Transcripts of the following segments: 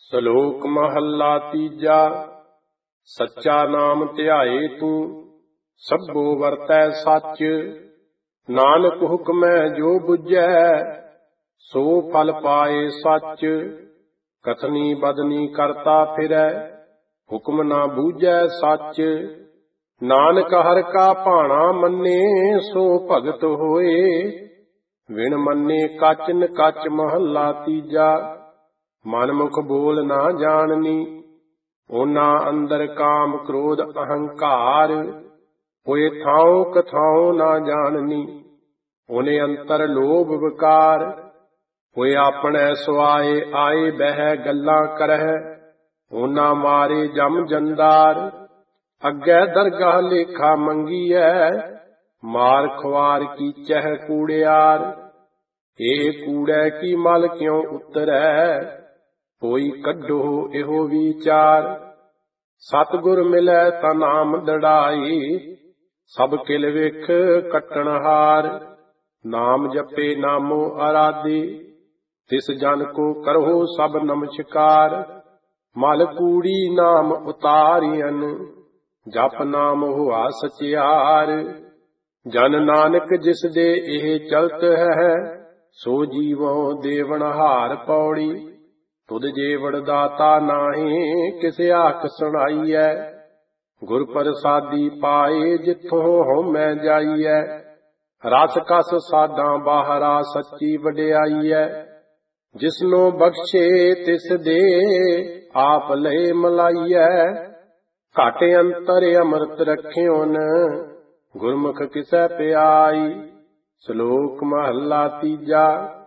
ਸ਼ਲੋਕ ਮਹੱਲਾ ਤੀਜਾ। ਸੱਚਾ ਨਾਮ ਧਿਆਏ ਤੂੰ, ਸਭੋ ਵਰਤੈ ਸੱਚ। ਨਾਨਕ ਹੁਕਮੈ ਜੋ ਬੁਝੈ, ਸੋ ਫਲ ਪਾਏ ਸੱਚ। ਕਥਨੀ ਬਦਨੀ ਕਰਤਾ ਫਿਰੈ, ਹੁਕਮ ਨਾ ਬੂਝੈ ਸੱਚ। ਨਾਨਕ ਹਰਿ ਕਾ ਭਾਣਾ ਮੰਨੇ, ਸੋ ਭਗਤ ਹੋਏ। ਵਿਣ ਮੰਨੇ ਕੱਚ ਨ ਕੱਚ ਮਹੱਲਾ ਤੀਜਾ। ਮਨਮੁਖ ਬੋਲ ਨਾ ਜਾਣਨੀ, ਉਹਨਾਂ ਅੰਦਰ ਕਾਮ ਕ੍ਰੋਧ ਅਹੰਕਾਰ। ਹੋਏ ਥਾਉ ਕਥਾਉ ਨਾ ਜਾਣਨੀ, ਉਹਨੇ ਅੰਤਰ ਲੋਭ ਵਿਕਾਰ। ਹੋਏ ਆਪਣੇ ਸੁਆਏ ਆਏ ਬਹਿ ਗੱਲਾਂ ਕਰਹਿ, ਉਹਨਾਂ ਮਾਰੇ ਜਮ ਜੰਦਾਰ। ਅੱਗੇ ਦਰਗਾਹ ਲੇਖਾ ਮੰਗੀਐ, ਮਾਰ ਖੁਆਰ ਕੀਚਹਿ ਕੂੜਿਆਰ। ਇਹ ਕੂੜੈ ਕੀ ਮਲ ਕਿਉ ਉਤਰੈ, ਕੋਈ ਕੱਢੋ ਇਹੋ ਵਿਚਾਰ। ਸਤਿਗੁਰ ਮਿਲੈ ਤਾ ਨਾਮ ਦੜਾਈ, ਸਭ ਕਿਲ ਵੇਖ ਕੱਟਣਹਾਰ। ਨਾਮ ਜਪੇ ਨਾਮੋ ਅਰਾਧੇ, ਤਿਸ ਜਨ ਕੋ ਕਰਹੁ ਸਭ ਨਮਸਕਾਰ। ਮਲ ਕੂੜੀ ਨਾਮ ਉਤਾਰਿਅਨ, ਜਪ ਨਾਮ ਹੁਆ ਸਚਿਆਰ। ਜਨ ਨਾਨਕ ਜਿਸ ਦੇ ਇਹ ਚਲਤ ਹੈ, ਸੋ ਜੀਵੋ ਦੇਵਨਹਾਰ ਪੌੜੀ। ਤੁਧ ਜੇਵੜ ਦਾਤਾ ਨਾਹੀਂ, ਕਿਸ ਆਖ ਸੁਣਾਈਐ। ਗੁਰ ਪ੍ਰਸਾਦੀ ਪਾਏ, ਜਿੱਥੋਂ ਹਉਮੈ ਜਾਈਐ। ਰਸ ਕਸ ਸਾਧਾਂ ਬਾਹਰਾ, ਸੱਚੀ ਵਡਿਆਈਐ। ਜਿਸਨੂੰ ਬਖਸ਼ੇ ਤਿਸ ਦੇ, ਆਪ ਲਏ ਮਲਾਈਐ। ਘਟ ਅੰਤਰ ਅੰਮ੍ਰਿਤ ਰਖਿਓਨ, ਗੁਰਮੁਖ ਕਿਸੈ ਪਿਆਈ। ਸ਼ਲੋਕ ਮਹੱਲਾ ਤੀਜਾ।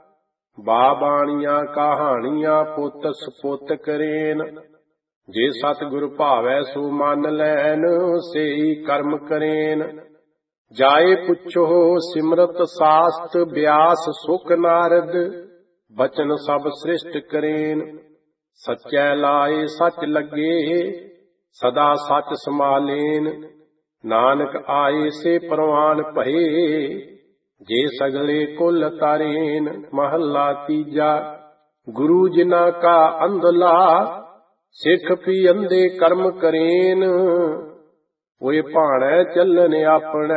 ਬਾਬਾਣੀਆਂ ਕਹਾਣੀਆਂ ਪੁੱਤ ਸਪੁੱਤ ਕਰੇਨ, ਜੇ ਸਤਿਗੁਰ ਭਾਵੈ ਸੋ ਮੰਨ ਲੈਨ, ਸੇਈ ਕਰਮ ਕਰੇਨ। ਜਾਏ ਪੁੱਛੋ ਸਿਮਰਤ ਸਾਸਤ, ਬਿਆਸ ਸੁਖ ਨਾਰਦ। ਬਚਨ ਸਭ ਸ੍ਰਿਸ਼ਟ ਕਰੇਨ, ਸਚੈ ਲਾਏ ਸਚ ਲੱਗੇ। ਸਦਾ ਸਚ ਸਮਾਲੇਨ, ਨਾਨਕ ਆਏ ਸੇ ਪ੍ਰਵਾਨ ਭਏ। ਜੇ ਸਗਲੇ ਕੁਲ ਤਾਰੇਨ, ਮਹੱਲਾ ਤੀਜਾ। ਗੁਰੂ ਜਿਨਾ ਕਾ ਅੰਧਲਾ, ਸਿੱਖ ਵੀ ਅੰਧੇ ਕਰਮ ਕਰੇਨ। ਹੋਏ ਭਾਣੈ ਚੱਲਨ ਆਪਣੈ,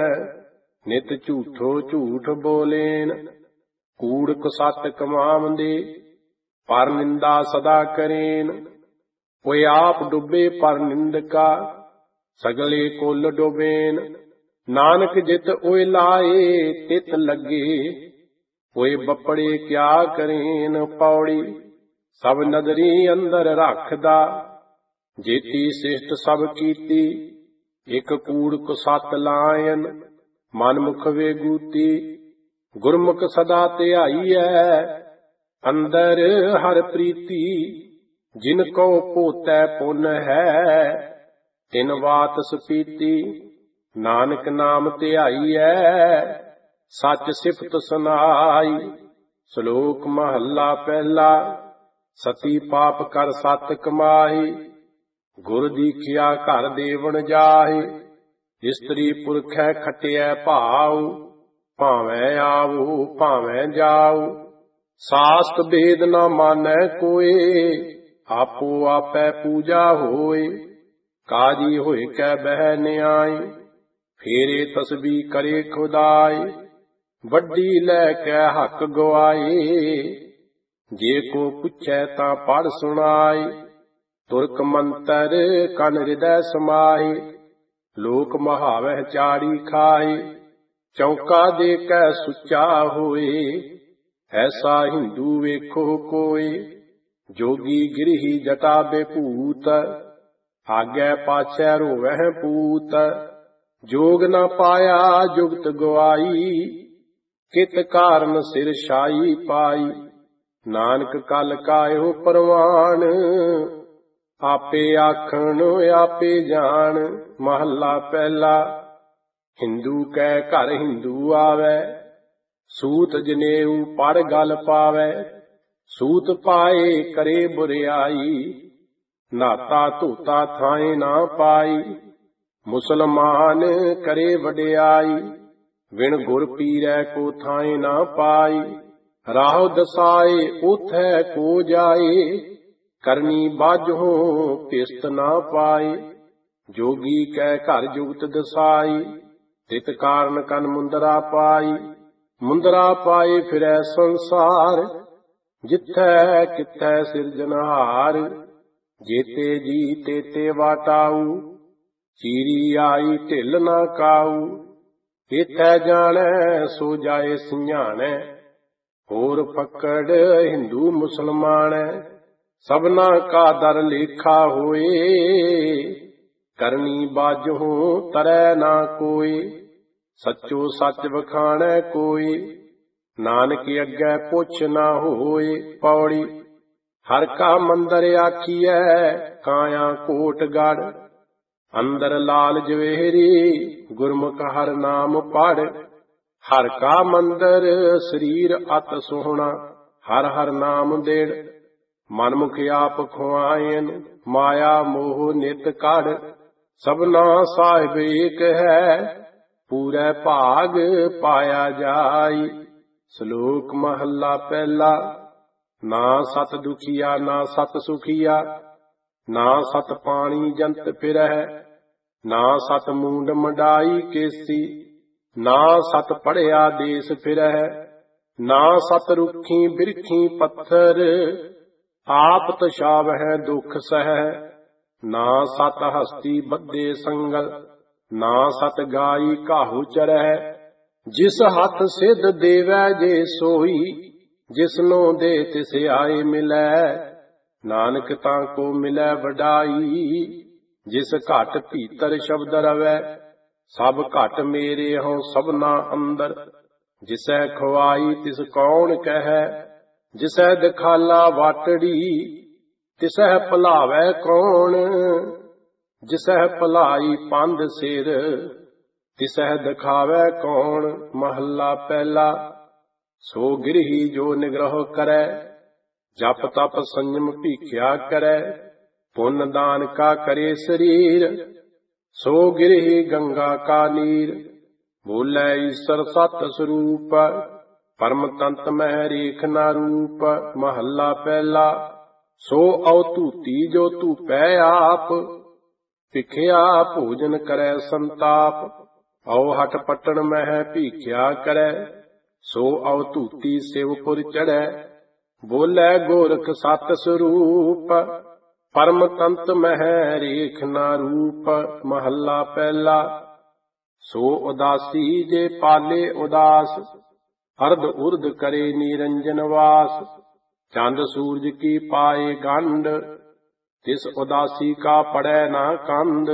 ਨਿਤ ਝੂਠੋ ਝੂਠ ਬੋਲੇਨ। ਕੂੜ ਕੁਸਤ ਕਮਾਵੰਦੇ, ਪਰ ਨਿੰਦਾ ਸਦਾ ਕਰੇਨ। ਹੋਏ ਆਪ ਡੁੱਬੇ ਪਰ ਨਿੰਦਕਾ, ਸਗਲੇ ਕੁਲ ਡੁਬੇਨ। ਨਾਨਕ ਜਿਤ ਓਏ ਲਾਏ ਤਿਤ ਲੱਗੇ, ਹੋਏ ਬੱਪੜੇ ਕਿਆ ਕਰੇਨ ਪੌੜੀ। ਸਭ ਨਦਰੀ ਅੰਦਰ ਰੱਖਦਾ, ਜੇਤੀ ਸਿਸ਼ਟ ਸਭ ਕੀਤੀ। ਇਕ ਕੂੜ ਕੁਸਤ ਲਾਇਨ, ਮਨਮੁਖ ਵੇਗੂਤੀ। ਗੁਰਮੁਖ ਸਦਾ ਧਿਆਈਐ, ਅੰਦਰ ਹਰ ਪ੍ਰੀਤੀ। ਜਿਨ ਕੋ ਭੋਤੈ ਪੁੰਨ ਹੈ, ਤਿਨ ਵਾਤ ਸਪੀਤੀ। ਨਾਨਕ ਨਾਮ ਧਿਆਈਐ, ਸੱਚ ਸਿਫਤ ਸੁਨਾਈ। ਸ਼ਲੋਕ ਮਹੱਲਾ ਪਹਿਲਾ। ਸਤੀ ਪਾਪ ਕਰ ਸਤ ਕਮਾਈ, ਗੁਰ ਦੀਖਿਆ ਘਰ ਦੇਵਣ ਜਾਹੇ। ਇਸਤਰੀ ਪੁਰਖੈ ਖਟਿਐ ਭਾਉ, ਭਾਵੇਂ ਆਵੋ ਭਾਵੇਂ ਜਾਉ। ਸਾਸਤ ਭੇਦ ਨਾ ਮਾਨੈ ਕੋਏ, ਆਪੋ ਆਪੈ ਪੂਜਾ ਹੋਏ। ਕਾਜੀ ਹੋਏ ਕੈ ਬਹਿ ਨਿਆਈ, ਫੇਰੇ ਤਸਬੀ ਕਰੇ ਖੁਦਾਈ। ਵੱਡੀ ਲੈ ਕੇ ਹੱਕ ਗਵਾਏ, ਜੇ ਕੋ ਪੁੱਛੈ ਤਾਂ ਪੜ ਸੁਣਾਈ। ਤੁਰਕ ਮੰਤਰ ਕਨ ਹਿਰਦੈ ਸਮਾਹੀ, ਲੋਕ ਮਹਾਵਹਿ ਚਾੜੀ ਖਾਏ। ਚੌਂਕਾ ਦੇ ਕੈ ਸੁੱਚਾ ਹੋਏ, ਐਸਾ ਹਿੰਦੂ ਵੇਖੋ ਕੋਏ। ਜੋਗੀ ਗਿਰਹੀ ਜਟਾ ਬੇਭੂਤ, ਆਗੇ ਪਾਛੈ ਰੋਵਹਿ ਪੂਤ। ਜੋਗ ਨਾ ਪਾਇਆ ਜੁਗਤ ਗਵਾਈ, ਕਿਤ ਕਾਰਨ ਸਿਰ ਛਾਈ ਪਾਈ। ਨਾਨਕ ਕਲ ਕਾਇਓ ਪ੍ਰਵਾਨ, ਆਪੇ ਆਖਣ ਆਪੇ ਜਾਣ। ਮਹੱਲਾ ਪਹਿਲਾ। ਹਿੰਦੂ ਕੈ ਘਰ ਹਿੰਦੂ ਆਵੈ, ਸੂਤ ਜਨੇਊ ਪੜ ਗਲ ਪਾਵੈ। ਸੂਤ ਪਾਏ ਕਰੇ ਬੁਰਿਆਈ, ਨਾਤਾ ਧੋਤਾ ਥਾਏ ਨਾ ਪਾਈ। ਮੁਸਲਮਾਨ ਕਰੇ ਵਡਿਆਈ, ਵਿਣ ਗੁਰ ਪੀਰੈ ਕੋ ਥਾਏ ਨਾ ਪਾਈ। ਰਾਹੁ ਦਸਾਏ ਉਥੈ ਕੋ ਜਾਏ, ਕਰਨੀ ਬਾਝੋਂ ਪਿਸਤ ਨਾ ਪਾਏ। ਜੋਗੀ ਕੈ ਘਰ ਜੁਗਤ ਦਸਾਈ, ਤਿਤ ਕਾਰਨ ਕਨ ਮੁੰਦਰਾ ਪਾਈ। ਮੁੰਦਰਾ ਪਾਏ ਫਿਰੈ ਸੰਸਾਰ, ਜਿੱਥੈ ਕਿਥੈ ਸਿਰਜਨਹਾਰ। ਜੇਤੇ ਜੀ ਤੇਤੇ ਵਾਟਾਊ, ਚੀਰੀ ਆਈ ਢਿੱਲ ਨਾ ਕਾਊ। ਇਥੈ ਜਾਣੈ ਸੋ ਜਾਏ ਸਿਆਣੈ, ਹੋਰ ਫੱਕੜ ਹਿੰਦੂ ਮੁਸਲਮਾਨੈ। ਸਭਨਾ ਕਾ ਦਰ ਲੇਖਾ ਹੋਏ, ਕਰਨੀ ਬਾਝੋਂ ਤਰੈ ਨਾ ਕੋਇ। ਸੱਚੋ ਸੱਚ ਵਖਾਣੈ ਕੋਈ, ਨਾਨਕ ਅੱਗੇ ਪੁੱਛ ਨਾ ਹੋਏ। ਪੌੜੀ। ਹਰ ਕਾ ਮੰਦਰ ਆਖੀਐ, ਕਾਇਆ ਕੋਟ ਗੜ੍ਹ। ਅੰਦਰ ਲਾਲ ਜਵੇਰੀ, ਗੁਰਮੁਖ ਹਰ ਨਾਮ ਪੜ੍ਹ। ਹਰ ਕਾ ਮੰਦਰ ਸਰੀਰ ਅਤ ਸੋਹਣਾ, ਹਰ ਹਰ ਨਾਮ ਦੇੜ। ਮਨਮੁਖ ਆਪ ਖੁਆਇਨ, ਮਾਇਆ ਮੋਹ ਨਿਤ ਕੜ੍ਹ। ਸਭਨਾ ਸਾਹਿਬ ਏਕ ਹੈ, ਪੂਰੇ ਭਾਗ ਪਾਇਆ ਜਾਈ। ਸ਼ਲੋਕ ਮਹੱਲਾ ਪਹਿਲਾ। ਨਾ ਸਤ ਦੁਖੀਆ ਨਾ ਸਤ ਸੁਖੀਆ, ਨਾ ਸਤ ਪਾਣੀ ਜੰਤ ਫਿਰਹਿ। ਨਾ ਸਤ ਮੂੰਡ ਮੰਡਾਈ ਕੇਸੀ, ਨਾ ਸਤ ਪੜਿਆ ਦੇਸ ਫਿਰਹਿ। ਨਾ ਸਤ ਰੁੱਖੀ ਬਿਰਖੀ ਪੱਥਰ, ਆਪ ਤਛਾਵਹਿ ਦੁਖ ਸਹਿ। ਨਾ ਸਤ ਹਸਤੀ ਬੱਧੇ ਸੰਗਲ, ਨਾ ਸਤ ਗਾਈ ਕਾਹੂ ਚਰਹਿ। ਜਿਸ ਹੱਥ ਸਿੱਧ ਦੇਵੈ ਜੇ ਸੋਈ, ਜਿਸਨੋਂ ਦੇ ਤਿਸ ਆਏ ਮਿਲੈ। ਨਾਨਕ ਤਾਂ ਕੋ ਮਿਲੈ ਵਡਾਈ, ਜਿਸ ਘਟ ਭੀਤਰ ਸ਼ਬਦ ਰਵੈ। ਸਭ ਘਟ ਮੇਰੇ ਹਉ ਸਭਨਾ ਅੰਦਰ, ਜਿਸੈ ਖਵਾਈ ਤਿਸ ਕੌਣ ਕਹੈ। ਜਿਸੈ ਦਿਖਾਲਾ ਵਾਟੜੀ, ਤਿਸੈ ਭੁਲਾਵੈ ਕੌਣ। ਜਿਸੈ ਭੁਲਾਈ ਪੰਧ ਸਿਰ, ਤਿਸੈ ਦਿਖਾਵੈ ਕੌਣ। ਮਹੱਲਾ ਪਹਿਲਾ। ਸੋ ਗਿਰਹੀ ਜੋ ਨਿਗ੍ਰਹ ਕਰੈ, ਜਪ ਤਪ ਸੰਜਮ ਭੀਖਿਆ ਕਰੈ। ਪੁੰਨ ਦਾਨ ਕਾ ਕਰੇ ਸਰੀਰ, ਸੋ ਗਿਰਹੀ ਗੰਗਾ ਕਾ ਨੀਰ। ਬੋਲੇ ਈਸਰ ਸਤ ਸਰੂਪ, ਪਰਮ ਤੰਤ ਮਹਿ ਰੇਖ ਨਾ ਰੂਪ। ਮਹੱਲਾ ਪਹਿਲਾ। ਸੋ ਅਵਧੂਤੀ ਜੋ ਧੂਪੈ ਆਪ, ਭਿਖਿਆ ਭੋਜਨ ਕਰੈ ਸੰਤਾਪ। ਔ ਹਟ ਪਟਣ ਮਹਿ ਭੀਖਿਆ ਕਰੈ, ਸੋ ਅਵਧੂਤੀ ਸਿਵਪੁਰ ਚੜ੍ਹੈ। ਬੋਲੇ ਗੋਰਖ ਸਤ ਸਰੂਪ, ਪਰਮ ਤੰਤ ਮਹਿ ਰੇਖ ਨਾ ਰੂਪ। ਮਹੱਲਾ ਪਹਿਲਾ। ਸੋ ਉਦਾਸੀ ਜੇ ਪਾਲੇ ਉਦਾਸ, ਅਰਧ ਉਰਧ ਕਰੇ ਨਿਰੰਜਨ ਵਾਸ। ਚੰਦ ਸੂਰਜ ਕੀ ਪਾਏ ਗੰਢ, ਤਿਸ ਉਦਾਸੀ ਕਾ ਪੜੈ ਨਾ ਕੰਧ।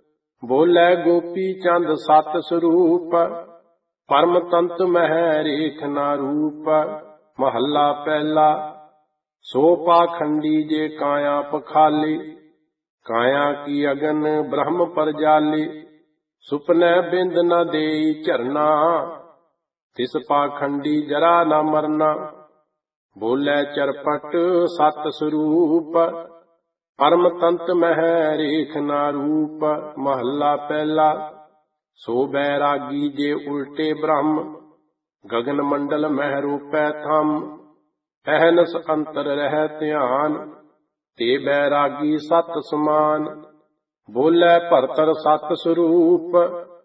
ਬੋਲੇ ਗੋਪੀ ਚੰਦ ਸਤ ਸਰੂਪ, ਪਰਮ ਤੰਤ ਮਹਿ ਰੇਖ ਨਾ ਰੂਪ। ਮਹੱਲਾ ਪਹਿਲਾ। ਸੋ ਪਾਖੰਡੀ ਜੇ ਕਾਇਆ ਪਖਾਲੀ, ਕਾਇਆ ਕੀ ਅਗਨ ਬ੍ਰਹਮ ਪਰਜਾਲੀ। ਸੁਪਨੈ ਬਿੰਦ ਨ ਦੇਈ ਝਰਨਾ, ਤਿਸ ਪਾਖੰਡੀ ਜਰਾ ਨਾ ਮਰਨਾ। ਬੋਲੇ ਚਰਪਟ ਸਤ ਸਰੂਪ, ਪਰਮ ਤੰਤ ਮਹਿ ਰੇਖ ਨਾ ਰੂਪ। ਮਹੱਲਾ ਪਹਿਲਾ। ਸੋ ਬੈਰਾਗੀ ਜੇ ਉਲਟੇ ਬ੍ਰਹਮ, ਗਗਨ ਮੰਡਲ ਮਹਿ ਰੂਪੈ ਥੰਮ। ਅਹਨਸ ਅੰਤਰ ਰਹਿ ਧਿਆਨ, ਤੇ ਬੈਰਾਗੀ ਸਤ ਸਮਾਨ। ਬੋਲੇ ਭਰਤਰ ਸਤ ਸਰੂਪ,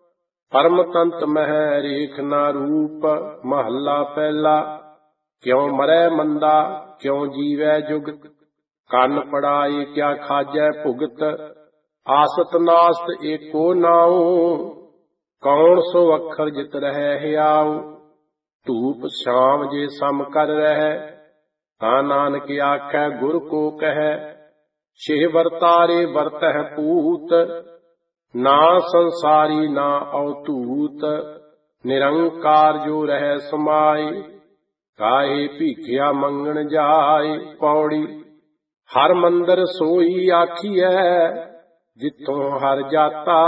ਪਰਮ ਤੰਤ ਮਹਿ ਰੇਖ ਨਾ ਰੂਪ। ਮਹੱਲਾ ਪਹਿਲਾ। ਕਿਉ ਮਰੈ ਮੰਦਾ ਕਿਉ ਜੀਵੈ ਜੁਗਤ, ਕੰਨ ਪੜਾਏ ਕਿਆ ਖਾਜੈ ਭੁਗਤ। ਆਸਤ ਨਾਸਤ ਏਕੋ ਨਾਉ, ਕੌਣ ਸੋ ਅੱਖਰ ਜਿਤ ਰਹਿ ਹਿਆਉ। ਧੂਪ ਸ਼ਾਮ ਜੇ ਸਮ ਕਰ ਰਹਿ, ਤਾਂ ਨਾਨਕ ਆਖੈ ਗੁਰ ਕੋ ਕਹੈ। ਛੇ ਵਰਤਾਰੇ ਵਰਤਹਿ ਪੂਤ, ਨਾ ਸੰਸਾਰੀ ਨਾ ਅਵਧੂਤ। ਨਿਰੰਕਾਰ ਜੋ ਰਹਿ ਸਮਾਏ, ਕਾਹੇ ਭੀਖਿਆ ਮੰਗਣ ਜਾਏ। ਪੌੜੀ। ਹਰ ਮੰਦਰ ਸੋਈ ਆਖੀਐ, ਜਿੱਥੋਂ ਹਰ ਜਾਤਾ।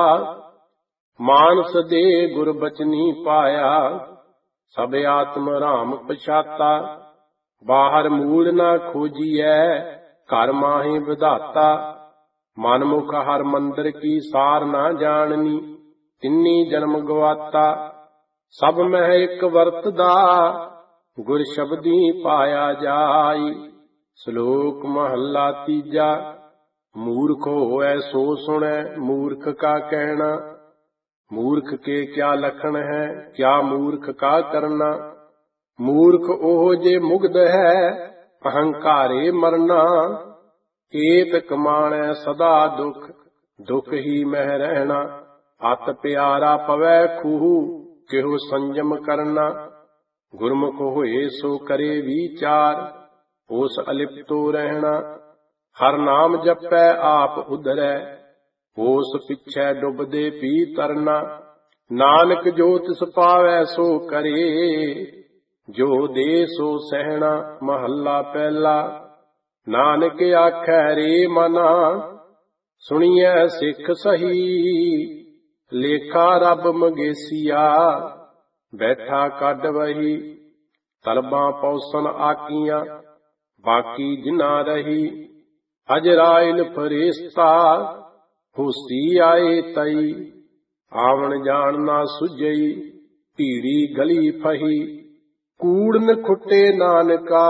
ਮਾਨਸ ਦੇ ਗੁਰ ਬਚਨੀ ਪਾਇਆ, ਸਭ ਆਤਮ ਰਾਮ ਪਛਾਤਾ। ਬਾਹਰ ਮੂਲ ਨਾ ਖੋਜੀਐ, ਘਰ ਮਾਹੀ ਵਿਧਾਤਾ। ਮਨਮੁਖ ਹਰ ਮੰਦਰ ਕੀ ਸਾਰ ਨਾ ਜਾਣਨੀ, ਤਿੰਨੀ ਜਨਮ ਗਵਾਤਾ। ਸਭ ਮਹਿ ਇੱਕ ਵਰਤਦਾ, ਗੁਰ ਸ਼ਬਦੀ ਪਾਇਆ ਜਾਈ। ਸ਼ਲੋਕ ਮਹੱਲਾ ਤੀਜਾ। ਮੂਰਖ ਹੋਐ ਸੋ ਸੁਣੈ, ਮੂਰਖ ਕਾ ਕਹਿਣਾ। ਮੂਰਖ ਕੇ ਕਿਆ ਲਖਣ ਹੈ, ਕਿਆ ਮੂਰਖ ਕਾ ਕਰਨਾ। ਮੂਰਖ ਉਹ ਜੇ ਮੁਗਧ ਹੈ, ਅਹੰਕਾਰੇ ਮਰਨਾ। ਏਤ ਕਮਾਣੈ ਸਦਾ ਦੁਖ, ਦੁਖ ਹੀ ਮਹਿ ਰਹਿਣਾ। ਅਤ ਪਿਆਰਾ ਪਵੈ ਖੂਹ, ਕਿਹੋ ਸੰਜਮ ਕਰਨਾ। ਗੁਰਮੁਖ ਹੋਏ ਸੋ ਕਰੇ ਵਿਚਾਰ, ਉਸ ਅਲਿਪਤੋ ਰਹਿਣਾ। ਹਰ ਨਾਮ ਜਪੈ ਆਪ ਉਧਰੈ, ਉਸ ਪਿਛੈ ਡੁੱਬਦੇ ਪੀ ਤਰਨਾ। ਨਾਨਕ ਜੋ ਤਿਸ ਪਾਵੈ ਸੋ ਕਰੇ, ਜੋ ਦੇ ਸੋ ਸਹਿਣਾ। ਮਹੱਲਾ ਪਹਿਲਾ। ਨਾਨਕ ਆਖੈ ਰੇ ਮਨਾ, ਸੁਣੀਐ ਸਿੱਖ ਸਹੀ। ਲੇਖਾ ਰੱਬ ਮਗੇਸੀਆ, ਬੈਠਾ ਕੱਢ ਵਹੀ। ਤਲਬਾਂ ਪੌਸਨ ਆਕੀਆਂ, ਬਾਕੀ ਜਿਨਾ ਰਹੀ। ਅਜਰਾਇਲ ਫਰਿਸ਼ਤਾ, ਹੁਸੀ ਆਏ ਤਈ। ਆਵਣ ਜਾਣ ਨਾ ਸੁਝਈ, ਭੀੜੀ ਗਲੀ ਫਹੀ। ਕੂੜਨ ਖੁੱਟੇ ਨਾਨਕਾ,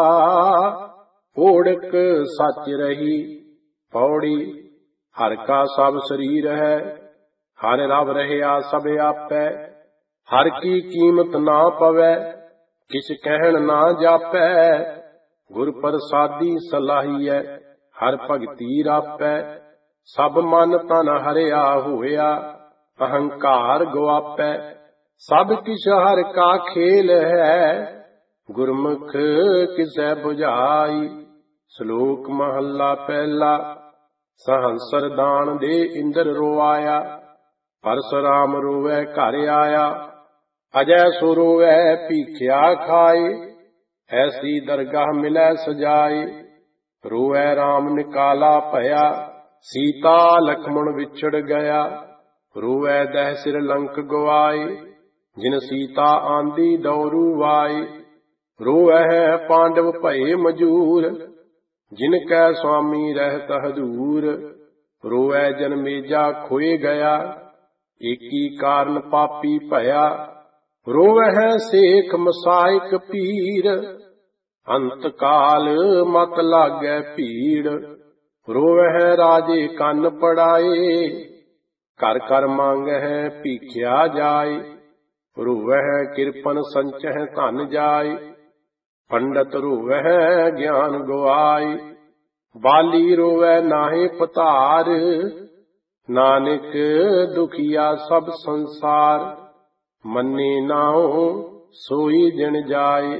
ਓੜਕ ਸੱਚ ਰਹੀ। ਪੌੜੀ। ਹਰ ਕਾ ਸਭ ਸਰੀਰ ਹੈ, ਹਰ ਰਵ ਰਹਿਆ ਸਭ ਆਪੈ। ਹਰ ਕੀ ਕੀਮਤ ਨਾ ਪਵੈ, ਕਿਛ ਕਹਿਣ ਨਾ ਜਾਪੈ। ਗੁਰ ਪ੍ਰਸਾਦੀ ਸਲਾਹੀਐ, ਹਰ ਭਗਤੀ ਰਾਪੈ। ਸਭ ਮਨ ਤਨ ਹਰਿਆ ਹੋਇਆ, ਅਹੰਕਾਰ ਗੁਆਪੈ। ਸਭ ਕਿਛ ਹਰ ਕਾ ਖੇਲ ਹੈ, ਗੁਰਮੁਖ ਕਿਸੈ 부ਝਾਈ। ਸ਼ਲੋਕ ਮਹੱਲਾ ਪਹਿਲਾ। ਸਹੰਸਰ ਦਾਨ ਦੇ ਇੰਦਰ ਰੋਆਇਆ, ਪਰਸੁਰਾਮ ਰੋਵੈ ਘਰ ਆਇਆ। ਅਜੈ ਸੋ ਰੋਵੈ ਭੀਖਿਆ ਖਾਏ, ਐਸੀ ਦਰਗਾਹ ਮਿਲੈ ਸਜਾਏ। ਰੋਵੈ ਰਾਮ ਨਿਕਾਲਾ ਭਇਆ, ਸੀਤਾ ਲਖਮਣ ਵਿਛੜ ਗਿਆ। ਰੋਵੈ ਦਹਿ ਸਿਰ ਲੰਕ ਗਵਾਏ, ਜਿਨ ਸੀਤਾ ਆਂਦੀ ਦੌਰੂ ਵਾਏ। ਰੋਵੈ ਪਾਂਡਵ ਭਏ ਮਜੂਰ, ਜਿਨ ਕੈ ਸੁਆਮੀ ਰਹਿਤ ਹਦੂਰ। ਰੋਵੈ ਜਨਮੇਜਾ ਖੋਏ ਗਿਆ, ਏਕੀ ਕਾਰਨ ਪਾਪੀ ਭਇਆ। ਰੋਵੈ ਸੇਖ ਮਸਾਇਕ ਪੀਰ, ਅੰਤ ਕਾਲ ਮਤ ਲਾਗੈ ਭੀੜ। ਰੋਵੈ ਰਾਜੇ ਕੰਨ ਪੜਾਏ, ਘਰ ਘਰ ਮੰਗਹਿ ਭੀਖਿਆ ਜਾਏ। ਰੋਵੈ ਕਿਰਪਨ ਸੰਚਹਿ ਧਨ ਜਾਏ, ਪੰਡਤ ਰੋਵੈ ਗਿਆਨ ਗਵਾਏ। ਬਾਲੀ ਰੋਵੈ ਨਾਹਿ ਪਤਾਰ, ਨਾਨਕ ਦੁਖੀਆ ਸਭ ਸੰਸਾਰ। ਮੰਨੇ ਨਾਉ ਸੋਈ ਦਿਨ ਜਾਏ,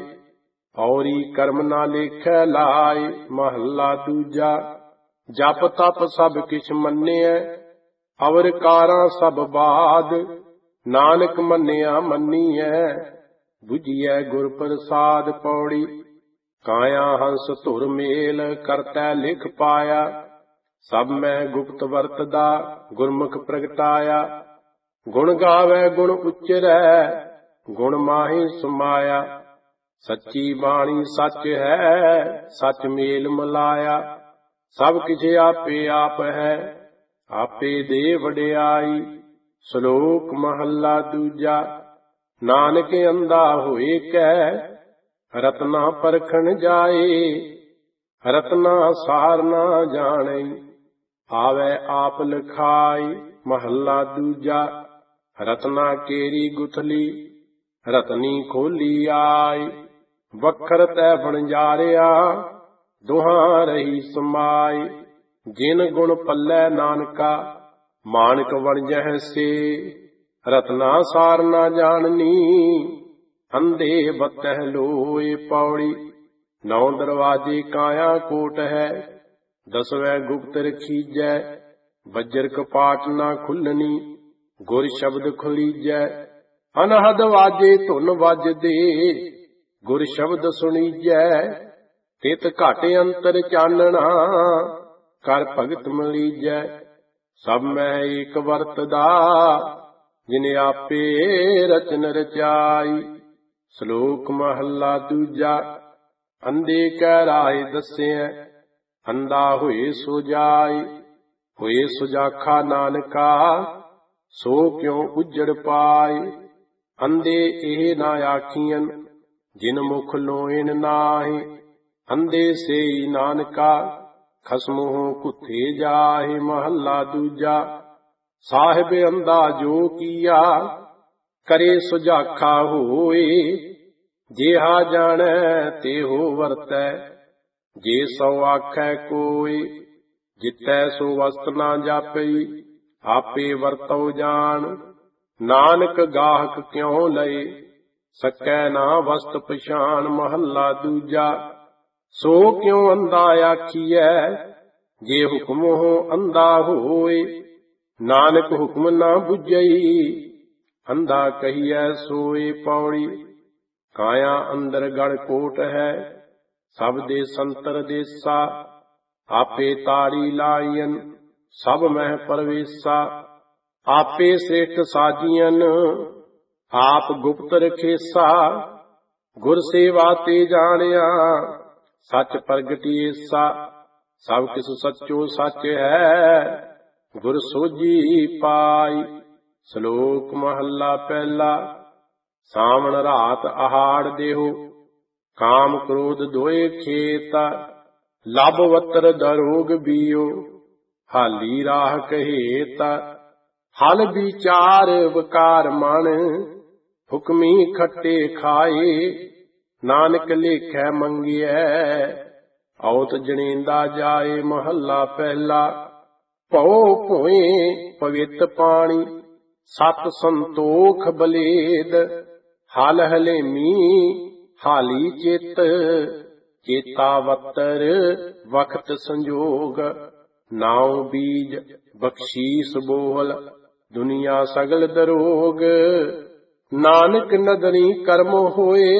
ਔਰੀ ਕਰਮ ਨਾ ਲੇਖੈ ਲਾਏ। ਮਹੱਲਾ ਦੂਜਾ। ਜਪ ਤਪ ਸਭ ਕਿਛ ਮੰਨਿਐ, ਅਵਰ ਕਾਰਾਂ ਸਭ ਬਾਦ। ਨਾਨਕ ਮੰਨਿਆ ਮੰਨੀਐ, ਬੁਝੀਐ ਗੁਰ ਪ੍ਰਸਾਦ। ਪੌੜੀ। ਕਾਇਆ ਹੰਸ ਧੁਰ ਮੇਲ, ਕਰਤੈ ਲਿਖ ਪਾਇਆ। ਸਭ ਮੈਂ ਗੁਪਤ ਵਰਤਦਾ, ਗੁਰਮੁਖ ਪ੍ਰਗਟਾਇਆ। ਗੁਣ ਗਾਵੈ ਗੁਣ ਉਚਰੈ, ਗੁਣ ਮਾਹਿ ਸਮਾਇਆ। ਸੱਚੀ ਬਾਣੀ ਸੱਚ ਹੈ, ਸੱਚ ਮੇਲ ਮਲਾਇਆ। ਸਭ ਕਿਛ ਆਪੇ ਆਪ ਹੈ, ਆਪੇ ਦੇ ਵਡਿਆਈ। ਸ਼ਲੋਕ ਮਹੱਲਾ ਦੂਜਾ। ਨਾਨਕ ਅੰਧਾ ਹੋਏ ਕੈ, ਰਤਨਾ ਪਰਖਣ ਜਾਏ। ਰਤਨਾ ਸਾਰ ਨਾ ਜਾਣੈ, ਆਵੈ ਆਪ ਲਖਾਈ। ਮਹੱਲਾ ਦੂਜਾ। ਰਤਨਾ ਕੇਰੀ ਗੁਥਲੀ, ਰਤਨੀ ਖੋਲੀ ਆਈ। ਵਖਰ ਤੈ ਵਣਜਾਰਿਆ, ਦੁਹਾਂ ਰਹੀ ਸਮਾਈ। ਜਿਨ ਗੁਣ ਪੱਲੇ ਨਾਨਕਾ, ਮਾਨਕ ਵਣਜਹਿ ਸੇ। ਰਤਨਾ ਸਾਰ ਨਾ ਜਾਣਨੀ, ਅੰਧੇ ਬਤਹਿ ਲੋਏ। ਪੌੜੀ। ਨੌ ਦਰਵਾਜੇ ਕਾਇਆ ਕੋਟ ਹੈ, ਦਸਵੈ ਗੁਪਤ ਰਖੀਜੈ। ਬੱਜਰ ਕਪਾਟ ਨਾ ਖੁੱਲਣੀ, ਗੁਰ ਸ਼ਬਦ ਖੁਲੀਜੈ। ਅਨਹਦ ਵਾਜੇ ਧੁਨ ਵੱਜਦੇ, ਗੁਰ ਸ਼ਬਦ ਸੁਣੀਜੈ। ਤਿਤ ਘਟ ਅੰਤਰ ਚਾਨਣਾ, ਕਰ ਭਗਤ ਮਲੀਜੈ। ਸਭ ਮੈਂ ਏਕ ਵਰਤਦਾ, ਜਿਨ ਆਪੇ ਰਚਨ ਰਚਾਈ। ਸ਼ਲੋਕ ਮਹੱਲਾ ਦੂਜਾ। ਅੰਧੇ ਕੈ ਰਾਏ ਦੱਸਿਐ, ਅੰਧਾ ਹੋਏ ਸੋ ਜਾਏ। ਹੋਏ ਸੁਜਾਖਾ ਨਾਨਕਾ, ਸੋ ਕਿਉ ਉਜੜ ਪਾਏ। ਅੰਧੇ ਇਹ ਨਾ ਆਖੀਐਨ, ਜਿਨ ਮੁਖ ਲੋਇਨ ਨਾਹੀ। ਅੰਧੇ ਸੇ ਨਾਨਕਾ ਖਸਮੋਂ ਕੁੱਥੇ ਜਾਹੇ। ਮਹੱਲਾ ਦੂਜਾ। ਸਾਹਿਬ ਅੰਧਾ ਜੋ ਕੀਆ ਕਰੇ ਸੁਜਾਖਾ ਹੋਏ। ਜਿਹਾ ਜਾਣੈ ਤੇਹੋ ਵਰਤੈ ਜੇ ਸੋ ਆਖੈ ਕੋਇ। ਜਿਤੈ ਸੋ ਵਸਤ ਨਾ ਜਾਪਈ ਆਪੇ ਵਰਤਉ ਜਾਣ। ਨਾਨਕ ਗਾਹਕ ਕਿਉ ਲਏ ਸਕੈ ਨਾ ਵਸਤ ਪਛਾਣ। ਮਹੱਲਾ ਦੂਜਾ। ਸੋ ਕਿਉ ਅੰਧਾ ਆਖੀਐ ਜੇ ਹੁਕਮੋ ਅੰਧਾ ਹੋਏ। ਨਾਨਕ ਹੁਕਮ ਨਾ ਬੁਝਈ ਅੰਧਾ ਕਹੀਐ ਸੋਏ। ਪੌੜੀ। ਕਾਇਆ ਅੰਦਰ ਗੜ ਕੋਟ ਹੈ ਸਭ ਦੇ ਸੰਤਰ ਦੇਸਾ। ਆਪੇ ਤਾੜੀ ਲਾਈਨ ਸਭ ਮਹਿ ਪਰਵੇਸਾ। ਆਪੇ ਸ੍ਰੇਸ਼ਟ ਸਾਜੀਅਨ ਆਪ ਗੁਪਤ ਰਖੇਸਾ। ਗੁਰ ਸੇਵਾ ਤੇ ਜਾਣਿਆ ਸੱਚ ਪ੍ਰਗਟੀਏਸਾ। ਸਭ ਕਿਸ ਸੱਚੋ ਸੱਚ ਹੈ ਗੁਰ ਸੋਝੀ ਪਾਈ। ਸ਼ਲੋਕ ਮਹੱਲਾ ਪਹਿਲਾ। ਸਾਵਣ ਰਾਤ ਆਹਾੜ ਦੇਹੋ ਕਾਮ ਕ੍ਰੋਧ ਦੋਏ ਖੇਤ। ਲਬ ਵਤਰ ਦਰੋਗ ਬੀਓ ਹਾਲੀ ਰਾਹ ਕਹੇਤ। ਹਲ ਵਿਚਾਰ ਵਕਾਰ ਮਨ ਹੁਕਮੀ ਖੱਟੇ ਖਾਏ। ਨਾਨਕ ਲੇਖੈ ਮੰਗਿਐ ਔਤ ਜਣੇਂਦਾ ਜਾਏ। ਮਹੱਲਾ ਪਹਿਲਾ। ਭਉ ਭੋਏ ਪਵਿੱਤ ਪਾਣੀ ਸਤ ਸੰਤੋਖ ਬਲੇਦ। ਹਲ ਹਲੇਮੀ ਹਾਲੀ ਚਿਤ ਚੇਤਾ ਵਤਰ ਵਖਤ ਸੰਜੋਗ। ਨਾਉ ਬੀਜ ਬਖਸ਼ੀਸ ਬੋਹਲ ਦੁਨੀਆ ਸਗਲ ਦਰੋਗ। ਨਾਨਕ ਨਦਰੀ ਕਰਮ ਹੋਏ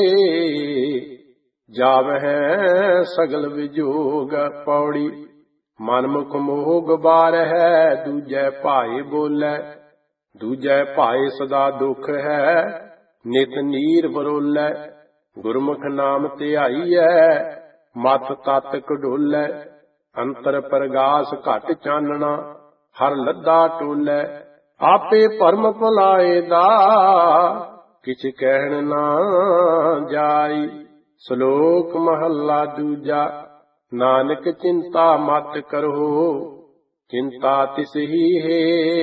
ਜਾਵਹਿ ਸਗਲ ਵਿਜੋਗ। ਪੌੜੀ। ਮਨਮੁਖ ਮੋਹ ਗਵਾਰ ਹੈ ਦੂਜੈ ਭਾਏ ਬੋਲੇ। ਦੂਜੈ ਭਾਏ ਸਦਾ ਦੁਖ ਹੈ ਨਿਤ ਨੀਰ ਬਰੋਲੇ। ਗੁਰਮੁਖ ਨਾਮ ਧਿਆਈਐ ਮਤ ਤਤ ਕਢੋਲੇ। ਅੰਤਰ ਪ੍ਰਗਾਸ ਘਟ ਚਾਨਣਾ ਹਰ ਲੱਦਾ ਟੋਲੇ। ਆਪੇ ਭਰਮ ਭੁਲਾਏ ਦਾ ਕਿਛ ਕਹਿਣ ਨਾ ਜਾਈ। ਸ਼ਲੋਕ ਮਹੱਲਾ ਦੂਜਾ। ਨਾਨਕ ਚਿੰਤਾ ਮਤ ਕਰੋ ਚਿੰਤਾ ਤਿਸ ਹੀ ਹੈ।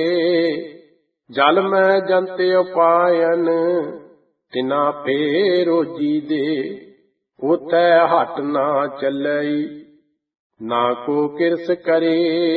ਜਲ ਮੈਂ ਜੰਤੇ ਉਪਾਇਨ ਤਿਨਾ ਫੇ ਰੋਜੀ ਦੇ। ਉਤੈ ਹਟ ਨਾ ਚੱਲਈ ਨਾ ਕੋ ਕਿਰਸ ਕਰੇ।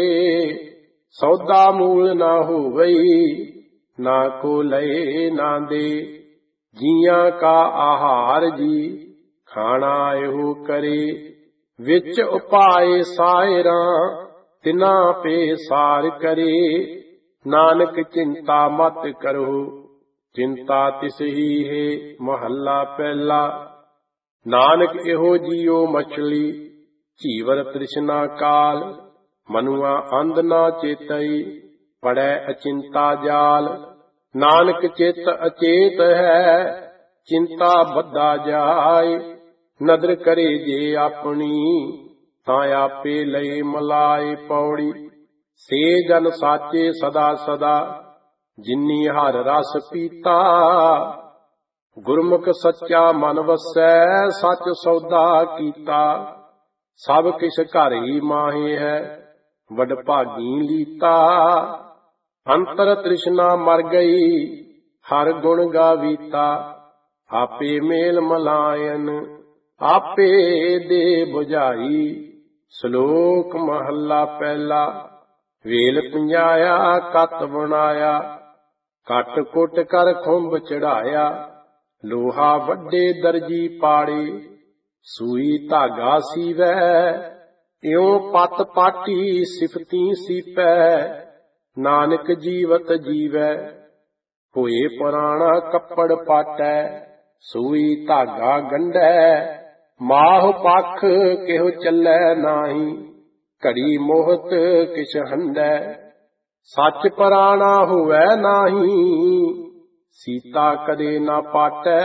ਸੌਦਾ ਮੂਲ ਨਾ ਹੋਵਈ ਨਾ ਕੋ ਲਏ ਨਾ ਦੇ। ਜੀਆਂ ਕਾ ਆਹਾਰ ਜੀ ਖਾਣਾ ਇਹੋ ਕਰੇ। ਵਿੱਚ ਉਪਾਏ ਸਾਇਰਾਂ ਤਿਨਾ ਪੇ ਸਾਰ ਕਰੇ। ਨਾਨਕ ਚਿੰਤਾ ਮਤ ਕਰੋ ਚਿੰਤਾ ਤਿਸ ਹੀ ਹੈ। ਮਹੱਲਾ ਪਹਿਲਾ। ਨਾਨਕ ਇਹੋ ਜੀਉ ਮਛਲੀ ਝੀਵਰ ਤ੍ਰਿਸ਼ਨਾ ਕਾਲ। ਮਨੁਆ ਅੰਧ ਨਾ ਚੇਤਈ ਪੜੈ ਅਚਿੰਤਾ ਜਾਲ। ਨਾਨਕ ਚਿਤ ਅਚੇਤ ਹੈ ਚਿੰਤਾ ਬੱਧਾ ਜਾਏ। ਨਦਰ ਕਰੇ ਜੇ ਆਪਣੀ ਤਾਂ ਆਪੇ ਲਈ ਮਲਾਏ। ਪੌੜੀ। ਸੇ ਜਨ ਸਾਚੇ ਸਦਾ ਸਦਾ ਜਿਨੀ ਹਰ ਰਸ ਪੀਤਾ। ਗੁਰਮੁਖ ਸੱਚਾ ਮਨ ਵਸੈ ਸੱਚ ਸੌਦਾ ਕੀਤਾ। ਸਭ ਕਿਛ ਘਰ ਹੀ ਮਾਹੇ ਹੈ ਵਡ ਭਾਗੀ ਲੀਤਾ। ਅੰਤਰ ਤ੍ਰਿਸ਼ਨਾ ਮਰ ਗਈ ਹਰ ਗੁਣ ਗਾਵੀਤਾ। ਆਪੇ ਮੇਲ ਮਲਾਇਨ ਆਪੇ ਦੇ ਬੁਝਾਈ। ਸ਼ਲੋਕ ਮਹੱਲਾ ਪਹਿਲਾ। ਵੇਲ ਪੰਜਾਇਆ ਕਤ ਬਣਾਇਆ ਕਟ ਕੁੱਟ ਕਰ ਖੁੰਭ ਚੜਾਇਆ। ਲੋਹਾ ਵੱਡੇ ਦਰਜੀ ਪਾੜੇ ਸੂਈ ਧਾਗਾ ਸੀਵੈ। ਇਉ ਪਤ ਪਾਟੀ ਸਿਫਤੀ ਸੀਪੈ ਨਾਨਕ ਜੀਵਤ ਜੀਵੈ। ਹੋਏ ਪੁਰਾਣਾ ਕੱਪੜ ਪਾਟੈ ਸੂਈ ਧਾਗਾ ਗੰਢੈ। ਮਾਹ ਪੱਖ ਕਿਹੋ ਚੱਲੈ ਨਾਹੀ ਘੜੀ ਮੋਹਤ ਕਿਛ ਹੰਢੈ। ਸੱਚ ਪਰਾਣਾ ਹੋਵੈ ਨਾਹੀ ਸੀਤਾ ਕਦੇ ਨਾ ਪਾਟੈ।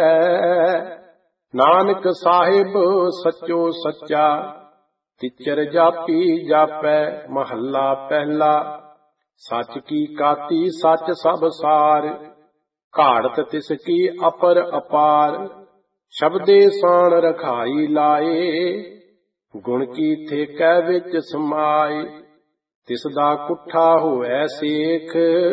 ਨਾਨਕ ਸਾਹਿਬ ਸੱਚੋ ਸੱਚਾ ਤਿਚਰ ਜਾਪੀ ਜਾਪੈ। ਮਹੱਲਾ ਪਹਿਲਾ। ਸੱਚ ਕੀ ਕਾਤੀ ਸੱਚ ਸਭ ਸਾਰ ਘਾੜਤ ਤਿਸ ਕੀ ਅਪਰ ਅਪਾਰ। ਸ਼ਬਦੇ ਸਾਣ ਰਖਾਈ ਲਾਏ ਗੁਣ ਕੀ ਠੇਕੈ ਵਿੱਚ ਸਮਾਏ। ਤਿਸ ਦਾ ਕੁੱਠਾ ਹੋਐ ਸੇਖ,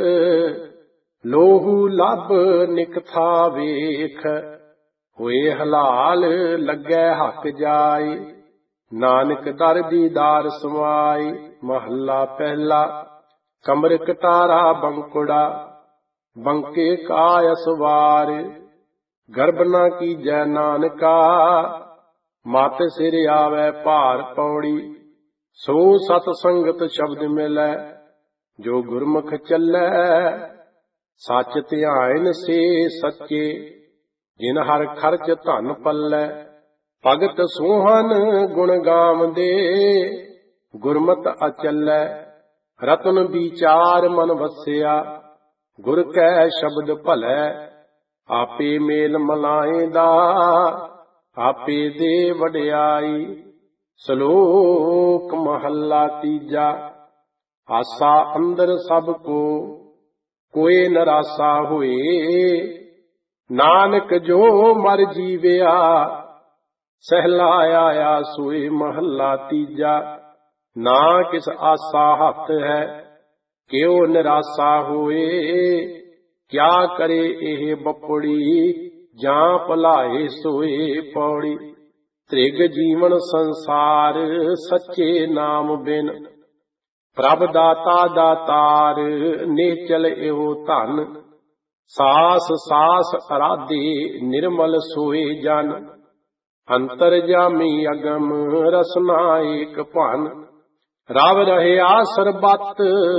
ਲੋਹੂ ਲੱਭ ਨਿਕਥਾ ਵੇਖ। ਹੋਏ ਹਲਾਲ ਲੱਗੈ ਹੱਕ ਜਾਏ, ਨਾਨਕ ਦਰ ਦੀਦਾਰ ਸਮਾਏ। ਮਹੱਲਾ ਪਹਿਲਾ। ਕਮਰ ਕਟਾਰਾ ਬੰਕੁੜਾ, ਬੰਕੇ ਕਾਇ ਅਸਵਾਰ। ਗਰਭ ਨਾ ਕੀਜੈ ਨਾਨਕਾ, ਮਤ ਸਿਰ ਆਵੈ ਭਾਰ ਪੌੜੀ। ਸੋ ਸਤ ਸੰਗਤ ਸ਼ਬਦ ਮਿਲੈ, ਜੋ ਗੁਰਮੁਖ ਚੱਲੈ। ਸੱਚ ਧਿਆਨ ਸੇ ਸੱਚੇ, ਜਿਨ ਹਰ ਖਰਚ ਧਨ ਪੱਲੈ। ਭਗਤ ਸੋਹਨ ਗੁਣ ਗਾਵਦੇ, ਗੁਰਮਤਿ ਅਚਲੈ। ਰਤਨ ਵਿਚਾਰ ਮਨ ਵਸਿਆ, ਗੁਰ ਕੈ ਸ਼ਬਦ ਭਲੈ। ਆਪੇ ਮੇਲ ਮਲਾਇਂਦਾ, ਆਪੇ ਦੇ ਵਡਿਆਈ। ਸ਼ਲੋਕ ਮਹੱਲਾ ਤੀਜਾ। ਆਸਾ ਅੰਦਰ ਸਭ ਕੋ, ਕੋਇ ਨਰਾਸਾ ਹੋਏ। ਨਾਨਕ ਜੋ ਮਰ ਜੀਵਿਆ, ਸਹਿਲਾ ਆਇਆ ਸੋਏ। ਮਹੱਲਾ ਤੀਜਾ। ਨਾ ਕਿਸ ਆਸਾ ਹੱਥ ਹੈ, ਕਿਉ ਨਿਰਾਸਾ ਹੋਏ। ਕਿਆ ਕਰੇ ਇਹ ਬਪੜੀ, ਜਾਂ ਭਲਾਏ ਸੋਏ ਪੌੜੀ। ਤ੍ਰਿਗ ਜੀਵਨ ਸੰਸਾਰ, ਸੱਚੇ ਨਾਮ ਬਿਨ। ਪ੍ਰਭ ਦਾਤਾ ਦਾਤਾਰ, ਨਿਹਚਲ ਇਹੋ ਧਨ। ਸਾਸ ਸਾਸ ਅਰਾਧੇ, ਨਿਰਮਲ ਸੋਏ ਜਨ। ਅੰਤਰ ਜਾਮੀ ਅਗਮ, ਰਸਨਾ ਏਕ ਭਨ। ਰਵ ਰਹਿਆ ਸਰਬੱਤ,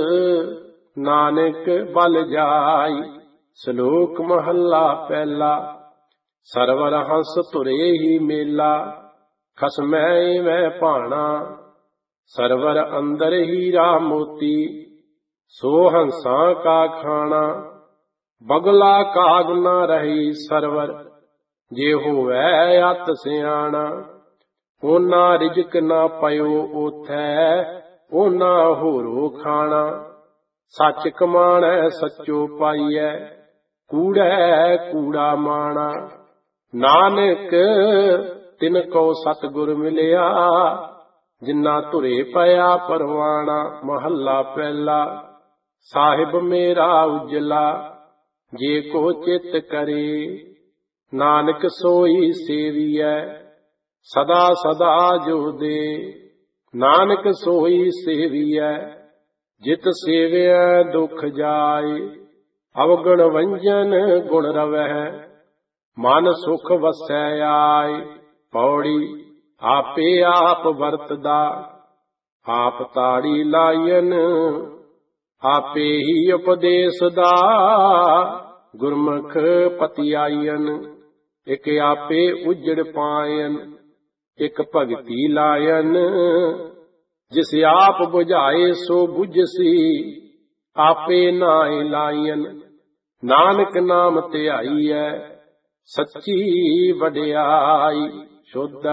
ਨਾਨਕ ਬਲ ਜਾਈ। ਸ਼ਲੋਕ ਮਹੱਲਾ ਪਹਿਲਾ। ਸਰਵਰ ਹੰਸ ਧੁਰੇ ਹੀ ਮੇਲਾ, ਖਸਮੈ ਮੈਂ ਭਾਣਾ। ਸਰਵਰ ਅੰਦਰ ਹੀਰਾ ਮੋਤੀ, ਸੋ ਹੰਸਾਂ ਕਾ ਖਾਣਾ। ਬਗਲਾ ਕਾਗ ਨਾ ਰਹੀ ਸਰਵਰ, ਜੇ ਹੋਵੈ ਅਤ ਸਿਆਣਾ। ਓਨਾ ਰਿਜਕ ਨਾ ਪਇਓ ਓਥੈ, ਓਨਾ ਹੋਰੋ ਖਾਣਾ। ਸੱਚ ਕਮਾਣੈ ਸੱਚੋ ਪਾਈਐ, ਕੂੜੈ ਕੂੜਾ ਮਾਣਾ। ਨਾਨਕ ਤਿਨ ਕੋ ਸਤਿਗੁਰ ਮਿਲਿਆ, ਜਿਨਾ ਧੁਰੇ ਪਿਆ ਪਰਵਾਣਾ। ਮਹੱਲਾ ਪਹਿਲਾ। ਸਾਹਿਬ ਮੇਰਾ ਉਜਲਾ, ਜੇ ਕੋ ਚਿਤ ਕਰੇ। ਨਾਨਕ ਸੋਈ ਸੇਵੀਐ, ਸਦਾ ਸਦਾ ਜੋ ਦੇ। ਨਾਨਕ ਸੋਈ ਸੇਵੀਐ, ਜਿਤ ਸੇਵਿਐ ਦੁਖ ਜਾਏ। ਅਵਗੁਣ ਵੰਜਨ ਗੁਣ ਰਵਹਿ, ਮਨ ਸੁਖ ਵਸੈ ਆਏ। ਪੌੜੀ। ਆਪੇ ਆਪ ਵਰਤਦਾ, ਆਪ ਤਾੜੀ ਲਾਇਨ। ਆਪੇ ਹੀ ਉਪਦੇਸ ਦਾ, ਗੁਰਮੁਖ ਪਤਿਆਇਨ। ਇਕ ਆਪੇ ਉਜੜ ਪਾਇਨ, ਇਕ ਭਗਤੀ ਲਾਇਨ। ਜਿਸ ਆਪ ਬੁਝਾਏ ਸੋ ਬੁਝਸੀ, ਆਪੇ ਨਾਇ ਲਾਇਨ। ਨਾਨਕ ਨਾਮ ਧਿਆਈਐ, ਸੱਚੀ ਵਡਿਆਈ। ਸ਼ੁੱਧ।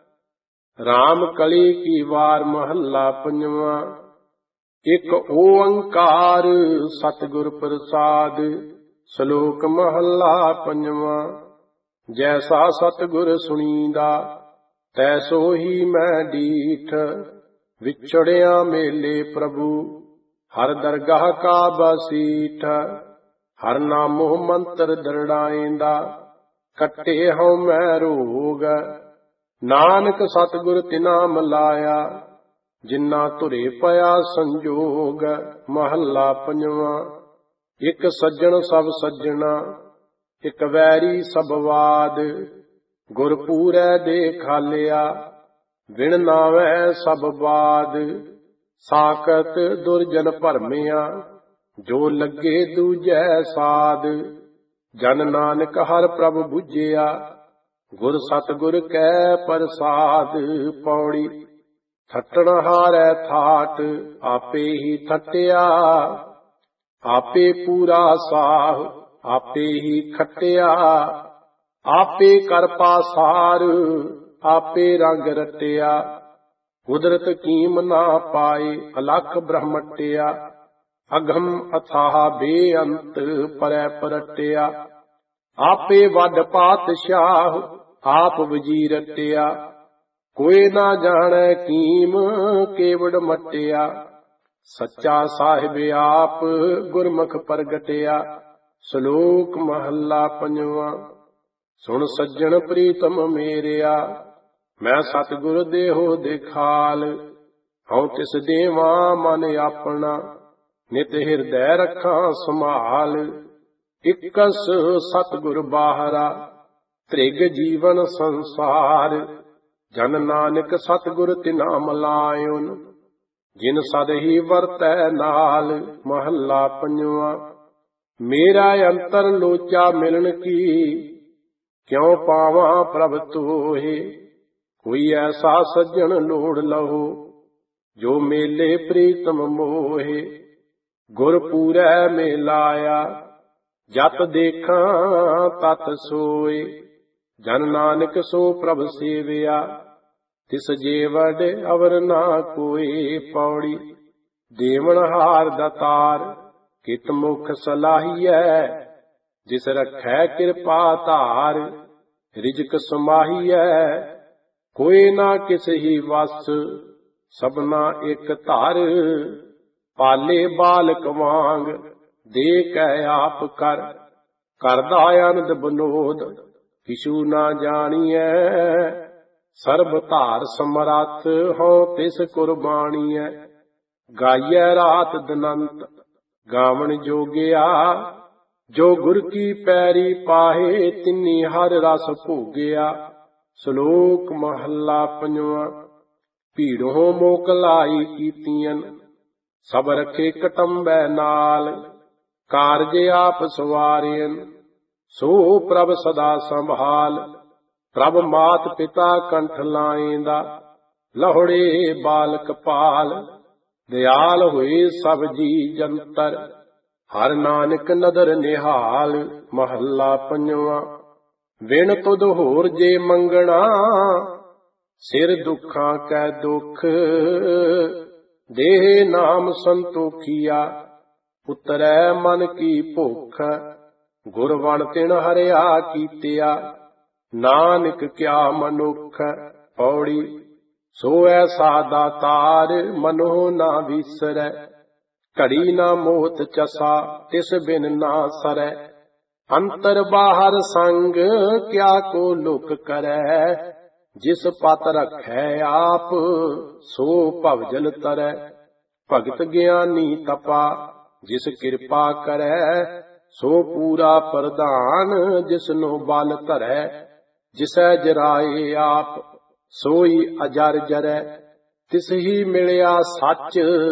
ਰਾਮ ਕਲੀ ਕੀ ਵਾਰ। ਮਹੱਲਾ ਪੰਜਵਾਂ। ਇਕ ਓੰਕਾਰ ਸਤਿਗੁਰ ਪ੍ਰਸਾਦ। ਸ਼ਲੋਕ ਮਹੱਲਾ ਪੰਜਵਾਂ। ਜੈਸਾ ਸਤਿਗੁਰ ਸੁਣੀਂਦਾ, ਤੈਸੋ ਹੀ ਮੈਂ ਡੀਠ। ਵਿਛੜਿਆ ਮੇਲੇ ਪ੍ਰਭੂ, ਹਰ ਦਰਗਾਹ ਕਾ ਬਸੀਠ। ਹਰ ਨਾਮੋ ਮੰਤਰ ਦਰੜਾਏਂਦਾ, ਕੱਟੇ ਹਉ ਮੈਂ ਰੋਗ। ਨਾਨਕ ਸਤਿਗੁਰ ਤਿਨਾ ਮਲਾਇਆ, ਜਿਨਾ ਧੁਰੇ ਪਿਆ ਸੰਜੋਗ। ਮਹੱਲਾ ਪੰਜਵਾਂ। ਇਕ ਸੱਜਣ ਸਭ ਸੱਜਣਾ, ਇਕ ਵੈਰੀ ਸਭ ਵਾਦ। ਗੁਰ ਪੂਰੈ ਦੇ ਖਾਲਿਆ, ਵਿਣ ਨਾਵੈ ਸਭ ਬਾਦ। ਸਾਕਤ ਦੁਰਜਨ ਭਰਮਿਆ, ਜੋ ਲੱਗੇ ਦੂਜੈ ਸਾਧ। ਜਨ ਨਾਨਕ ਹਰ ਪ੍ਰਭ ਬੁਝਿਆ, ਗੁਰ ਸਤਿਗੁਰ ਕੈ ਪ੍ਰਸਾਦ। ਪੌੜੀ। ਥੱਟਣ ਹਾਰੈ ਥਾਟ, ਆਪੇ ਹੀ ਥੱਟਿਆ। ਆਪੇ ਪੂਰਾ ਸਾਹ, ਆਪੇ ਹੀ ਖੱਟਿਆ। ਆਪੇ ਕਰ ਪਾਸਾਰ, ਆਪੇ ਰੰਗ ਰਟਿਆ। ਕੁਦਰਤ ਕੀਮ ਨਾ ਪਾਏ, ਅਲਖ ਬ੍ਰਹਮਟਿਆ। ਅਗਮ ਅਥਾਹ ਬੇਅੰਤ, ਪਰੈ ਪਰਟਿਆ। ਆਪੇ ਵੱਡ ਪਾਤਸ਼ਾਹ, ਆਪ ਵਜੀਰ ਰਟਿਆ। कोई ना जाने कीम केवड़ मटिया। सच्चा साहिब आप गुरमुख प्रगटिया। श्लोक महला पंजवा। सुन सज्जन प्रीतम मेरिया, मैं सतगुर देहो दिखाल। हूँ तिस देवा मन अपना, नित हिरदै रखा संभाल। इकस सतगुर बाहरा, त्रिग जीवन संसार। जन नानक सतगुर तिना मलायुन, जिन सद ही वरतै नाल। महला पंजवा। मेरा अंतर लोचा मिलन की, क्यों पावा प्रभ तोहे। कोई ऐसा सज्जन लोड़ लहो, जो मेले प्रीतम मोहे। गुर पूरै में लाया, जत देखा तत सोए। जन नानक सो प्रभ सेविया, तिस जेवड अवर ना कोई। पौड़ी। देवण हार दातार, कित मुख सलाहियै। जिस रखै कृपा धार, रिजक समाहियै। कोई ना किस ही वस, सबना एक धर। पाले बालक वांग, दे कै आप कर। करदा आनंद बनोद, किछु ना जानिए। सर्ब धार समरथ, हो तिस कुर्बानीए। गाइए रात दिनंत, गावन जोगिया। जो गुर की पैरी पाहे, तिन्नी हर रस भोगिया। श्लोक महला पंजवा। भीड़ों मोकलाई कीतियन, सब रखे कटंबे नाल। कारज आप सवारियन, सो प्रभ सदा संभाल। प्रभ मात पिता कंठ लाएंदा, लहुड़े बालक पाल। दयाल हुए सब जी जंतर, हर नानक नदर निहाल। महला पंजवा। बिन तुद होर जे मंगना, सिर दुखां कै दुख। देह नाम संतोखिया, उतरै मन की भुख। गुर बण तिन हरिया कीतिया, नानक क्या मनुख। पौड़ी। सो ऐसा दातार, मनो ना विसरै। घड़ी ना मोत चसा, तिस बिन ना सरै। अंतर बाहर संग, क्या को लुक करै। जिस पत रखै आप, सो भवजल तरै। भगत ज्ञानी तपा, जिस कृपा करै। सो पूरा प्रधान, जिसनो बल धरै। जिसै जराए आप, सोई अजर जरै। तिस ही मिलिया सच,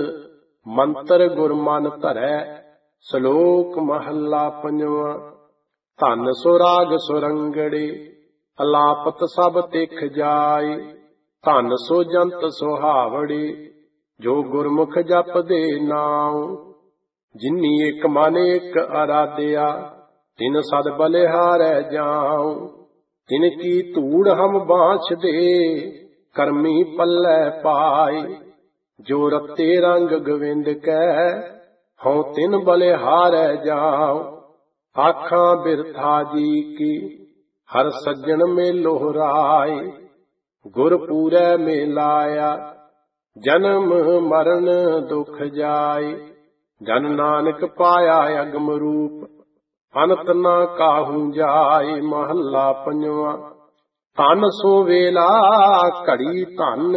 मंत्र गुर मन धरै। श्लोक महला पंजवा। धन सुराग सुरंगड़े, अलापत सब तिख जाए। धन सो जंत सुहावड़े, जो गुरमुख जप दे नाम। जिन्नी एक मन एक आराध्या, तिन सद बलिहारै जाऊं। तिनकी धूड़ हम बाँछ दे, करमी पल्लै पाए। जो रत्ते रंग गोविंद कै, हों तिन बलिहारै जाऊं। आखां बिरथा जी की, हर सज्जन में लोहराए। गुर पूरै में लाया, जन्म मरण दुख जाए। जन नानक पाया अगम रूप, अनत ना काहू जाए। महला पंजवा। धन सो वेला घड़ी धन,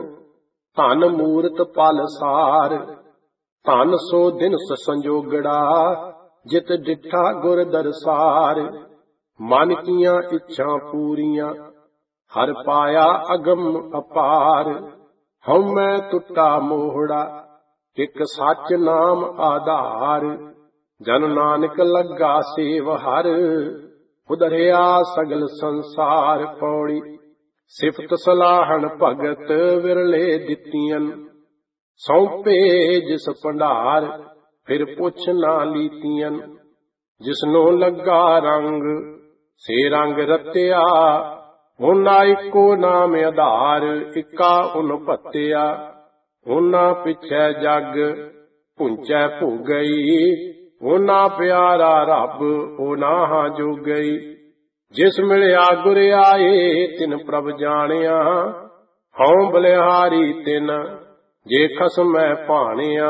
धन मूरत पल सार। धन सो दिन संजोगड़ा, जित डिठा गुर दरसार। मन किया इच्छा पूरियां, हर पाया अगम अपार। हम मैं टुटा मोहड़ा, एक सच नाम आधार। जन नानक लगा सेव हर, उधरिया सगल संसार। पौड़ी। सिफत सलाहन भगत, विरले दितियन। सौंपे जिस भंडार, फिर पुछ ना लीतियन। जिसनो लगा रंग, से रंग रत्या। उन्ना इको नाम आधार, इका उन भत्या। उन्ना पिछै जग, पुंचै भुगई। उन्ना प्यारा रब, उना जो गई। जिस मिलिया गुर आए, तिन प्रभ जानिया। ਹਉ ਬਲਿਹਾਰੀ ਤਿਨ ਜੇ ਖਸਮੈ ਭਾਣਿਆ।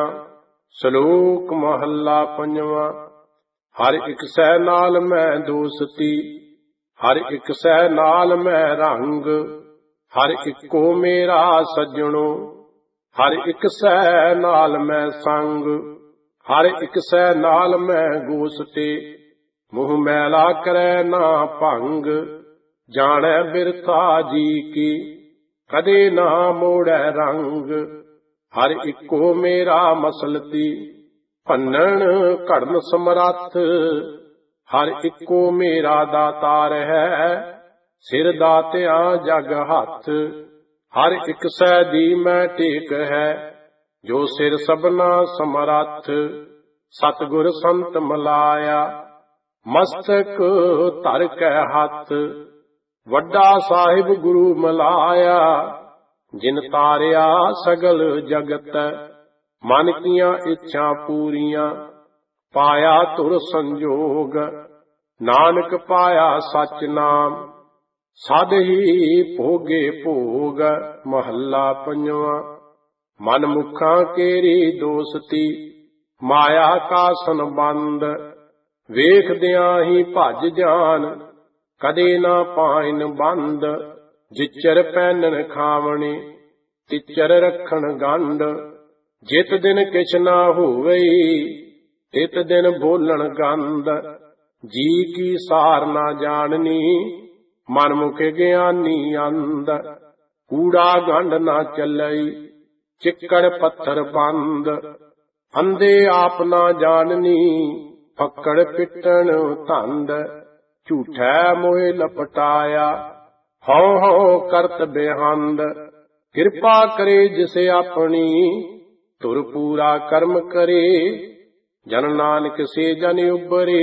ਸ਼ਲੋਕ ਮਹੱਲਾ ਪੰਜਵਾਂ। ਹਰ ਇੱਕ ਸਹਿ ਨਾਲ ਮੈਂ ਦੋਸਤੀ, ਹਰ ਇੱਕ ਸਹਿ ਨਾਲ ਮੈਂ ਰੰਗ। ਹਰ ਇੱਕੋ ਮੇਰਾ ਸੱਜਣੋ, ਹਰ ਇੱਕ ਸਹਿ ਨਾਲ ਮੈਂ ਸੰਗ। ਹਰ ਇੱਕ ਸਹਿ ਨਾਲ ਮੈਂ ਗੋਸਤੇ, ਮੂੰਹ ਮੈਲਾ ਕਰੈ ਨਾ ਭੰਗ। ਜਾਣੈ ਬਿਰਥਾ ਜੀ ਕੀ, ਕਦੇ ਨਾ ਮੋੜੈ ਰੰਗ। ਹਰ ਇੱਕੋ ਮੇਰਾ ਮਸਲਤੀ, ਭੰਨਣ ਘੜਨ ਸਮਰੱਥ। ਹਰ ਇੱਕੋ ਮੇਰਾ ਦਾਤਾਰ ਹੈ, ਸਿਰ ਦਾਤਿਆ ਜਗ ਹੱਥ। ਹਰ ਇੱਕ ਸਹਿ ਦੀ ਮੈਂ ਟੇਕ ਹੈ, ਜੋ ਸਿਰ ਸਭਨਾ ਸਮਰੱਥ। ਸਤਿਗੁਰ ਸੰਤ ਮਲਾਇਆ, ਮਸਤਕ ਧਰ ਕੈ ਹੱਥ। ਵੱਡਾ ਸਾਹਿਬ ਗੁਰੂ ਮਲਾਇਆ, ਜਿਨ ਤਾਰਿਆ ਸਗਲ ਜਗਤ। ਮਨ ਕੀਆਂ ਇੱਛਾ ਪੂਰੀਆਂ, ਪਾਇਆ ਧੁਰ ਸੰਜੋਗ। ਨਾਨਕ ਪਾਇਆ ਸਚ ਨਾਮ, ਸਦ ਹੀ ਭੋਗੇ ਭੋਗ। ਮਹੱਲਾ ਪੰਜਵਾਂ। ਮਨ ਮੁਖਾਂ ਕੇਰੀ ਦੋਸਤੀ, ਮਾਇਆ ਕਾ ਸੰਬੰਧ। ਵੇਖਦਿਆਂ ਹੀ ਭਜ ਜਾਨ, ਕਦੇ ਨਾ ਪਾਇਨ ਬੰਦ। ਜਿਚਰ ਪਹਿਨਣ ਖਾਵਣੇ, ਤਿਚਰ ਰੱਖਣ ਗੰਢ। ਜਿਤ ਦਿਨ ਕਿਛ ਨਾ ਹੋਵਈ, ਤਿਤ ਦਿਨ ਬੋਲਣ ਗੰਧ। ਜੀ ਕੀ ਸਾਰ ਨਾ ਜਾਣਨੀ, ਮਨ ਮੁਖ ਗਿਆਨੀ ਅੰਧ। ਕੂੜਾ ਗੰਢ ਨਾ ਚੱਲਈ, ਚਿੱਕੜ ਪੱਥਰ ਬੰਦ। ਅੰਧੇ ਆਪ ਨਾ ਜਾਣਨੀ, ਫੱਕੜ ਪਿੱਟਣ ਧੰਦ। ਝੂਠੈ ਮੋਹਿ ਲਪਟਾਇਆ, ਹਉ ਹਉ ਕਰਤ ਬੇਹੰਦ। ਕਿਰਪਾ ਕਰੇ ਜਿਸ ਆਪਣੀ, ਧੁਰ ਪੂਰਾ ਕਰਮ ਕਰੇ। ਜਨ ਨਾਨਕ ਸੇ ਜਨ ਉਬਰੇ,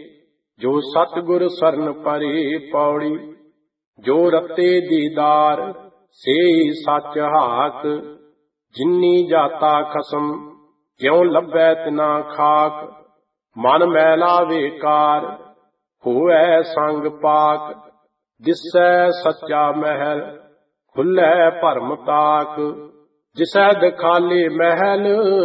ਜੋ ਸਤਿਗੁਰ ਸਰਨ ਪਰੇ। ਪੌੜੀ। ਜੋ ਰਤੇ ਦੀਦਾਰ, ਸੇ ਸੱਚ ਹਾਕ। ਜਿਨੀ ਜਾਤਾ ਖਸਮ, ਕਿਉ ਲੱਭੈ ਤਿਨਾ ਖਾਕ। ਮਨ ਮੈਲਾ ਵੇਕਾਰ, ਹੋਵੈ ਸੰਗ ਪਾਕ। ਦਿਸੈ ਸੱਚਾ ਮਹਿਲ, ਖੁੱਲੈ ਭਰਮ ਤਾਕ। ਜਿਸੈ ਦਿਖਾਲੇ ਮਹਿਲ,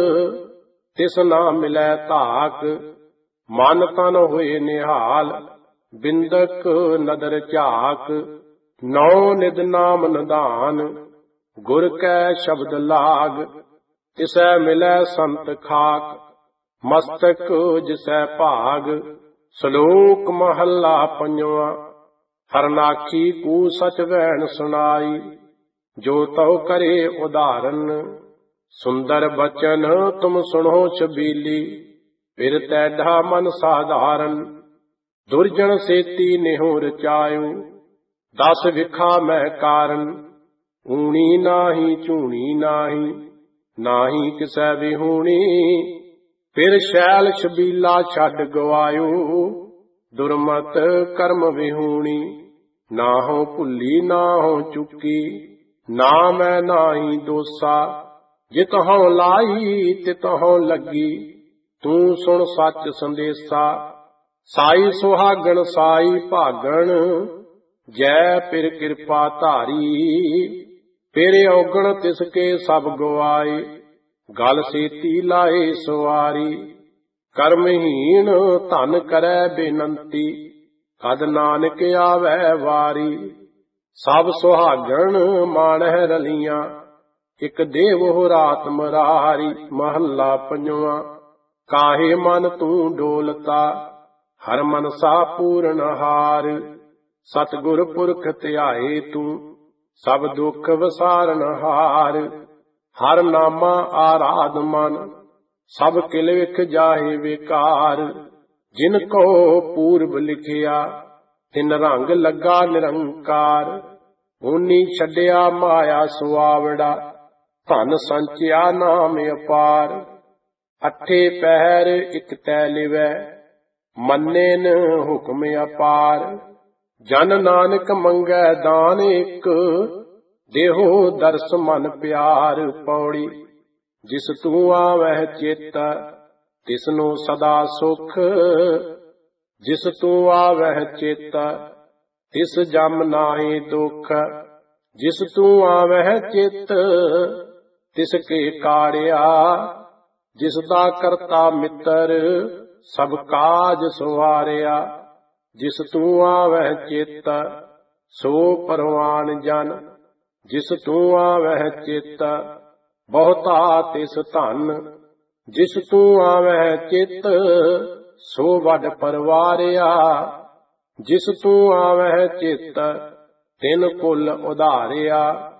ਤਿਸ ਨਾ ਮਿਲੈ ਧਾਕ। ਮਨ ਤਨ ਹੋਏ ਨਿਹਾਲ, ਬਿੰਦਕ ਨਦਰ ਝਾਕ। ਨੌ ਨਿਦ ਨਾਮ ਨਿਧਾਨ, ਗੁਰ ਕੈ ਸ਼ਬਦ ਲਾਗ। ਤਿਸੈ ਮਿਲੈ ਸੰਤ ਖਾਕ, ਮਸਤਕ ਜਿਸੈ ਭਾਗ। ਸ਼ਲੋਕ ਮਹੱਲਾ ਪੰਜਵਾਂ। ਹਰਨਾਖੀ ਕੂ ਸਚ ਵੈਣ ਸੁਣਾਈ, ਜੋ ਤਉ ਕਰੇ ਉਦਾਹਰਨ। ਸੁੰਦਰ ਬਚਨ ਤੁਮ ਸੁਣੋ ਛਬੀਲੀ, ਫਿਰ ਤੈਢਾ ਮਨ ਸਾਧਾਰਨ। ਦੁਰਜਨ ਸੇਤੀ ਨਿਹੁ ਰਚਾਇਓ, 10 ਵਿਖਾ ਮੈਂ ਕਾਰਨ। ਊਣੀ ਨਾਹੀ ਝੂਣੀ ਨਾਹੀ, ਨਾਹੀ ਕਿਸੈ ਵਿਹੂਣੀ। ਫਿਰ ਸ਼ੈਲ ਛਬੀਲਾ ਛੱਡ ਗਵਾਇਓ, ਦੁਰਮਤ ਕਰਮ ਵਿਹੂਣੀ। ਨਾਹੋ ਭੁੱਲੀ ਨਾਹੋ ਚੁੱਕੀ, ਨਾ ਮੈਂ ਨਾਹੀ ਦੋਸਾ। ਜਿਤਹੁ ਲਾਈ ਤਿਤਹੁ ਲੱਗੀ, ਤੂੰ ਸੁਣ ਸੱਚ ਸੰਦੇਸਾ। ਸਾਈ ਸੁਹਾਗਣ ਸਾਈ ਭਾਗਣ, ਜੈ ਪਿਰ ਕਿਰਪਾ ਧਾਰੀ। ਫਿਰ ਔਗਣ ਤਿਸ ਕੇ ਸਭ ਗਵਾਏ, ਗਲ ਸੇਤੀ ਲਾਏ ਸਵਾਰੀ। ਕਰਮਹੀਣ ਧਨ ਕਰੈ ਬੇਨੰਤੀ, ਕਦ ਨਾਨਕ ਆਵੈ ਵਾਰੀ। ਸਭ ਸੁਹਾਗਣ ਮਾਣਹਿ ਰਲੀਆਂ, ਇਕ ਦੇਵੋ ਰਾਤ ਮਰਾਰੀ। ਮਹੱਲਾ ਪੰਜਵਾਂ। ਕਾਹੇ ਮਨ ਤੂੰ ਡੋਲਤਾ, ਹਰ ਮਨਸਾ ਪੂਰਨ ਹਾਰ। ਸਤਿਗੁਰ ਪੁਰਖ ਧਿਆਏ ਤੂੰ, ਸਭ ਦੁੱਖ ਵਸਾਰਨ ਹਾਰ। ਹਰ ਨਾਮਾ ਆਰਾਧ ਮਨ, ਸਭ ਕਿਲ ਵਿਖ ਜਾਹੇ ਵਿਕਾਰ। ਜਿਨ ਕੋ ਪੂਰਬ ਲਿਖਿਆ, ਤਿਨ ਰੰਗ ਲੱਗਾ ਨਿਰੰਕਾਰ। ਓਨੀ ਛੱਡਿਆ ਮਾਇਆ ਸੁਆਵੜਾ, ਧਨ ਸੰਚਿਆ ਨਾਮ ਅਪਾਰ। ਅੱਠੇ ਪਹਿਰ ਇਕ ਤੈ ਲਿਵੈ, ਮੰਨੇ ਨ ਹੁਕਮ ਅਪਾਰ। ਜਨ ਨਾਨਕ ਮੰਗੈ ਦਾਨ ਇਕ, ਦੇਹੋ ਦਰਸ ਮਨ ਪਿਆਰ। ਪੌੜੀ। ਜਿਸ ਤੂੰ ਆਵਹਿ ਚਿਤ, ਤਿਸਨੂੰ ਸਦਾ ਸੁਖ। ਜਿਸ ਤੂੰ ਆਵਹਿ ਚਿਤ, ਤਿਸ ਜਮ ਨਾਹੀ ਦੁਖ। ਜਿਸ ਤੂੰ ਆਵਹਿ ਚਿੱਤ ਤਿਸ ਕੇ ਕਾੜਿਆ, ਜਿਸ ਦਾ ਕਰਤਾ ਮਿੱਤਰ ਸਭ ਕਾਜ ਸਵਾਰਿਆ। ਜਿਸ ਤੂੰ ਆਵਹਿ ਚਿੱਤ ਸੋ ਪਰਵਾਨ ਜਨ, ਜਿਸ ਤੂੰ ਆਵਹਿ ਚਿੱਤ ਬਹੁਤਾ ਤਿਸ ਧਨ। ਜਿਸ ਤੂੰ ਆਵਹਿ ਚਿੱਤ ਸੋ ਵੱਡ ਪਰਵਾਰਿਆ, ਜਿਸ ਤੂੰ ਆਵਹਿ ਚਿੱਤ ਤਿਨ ਕੁਲ ਉਧਾਰਿਆ।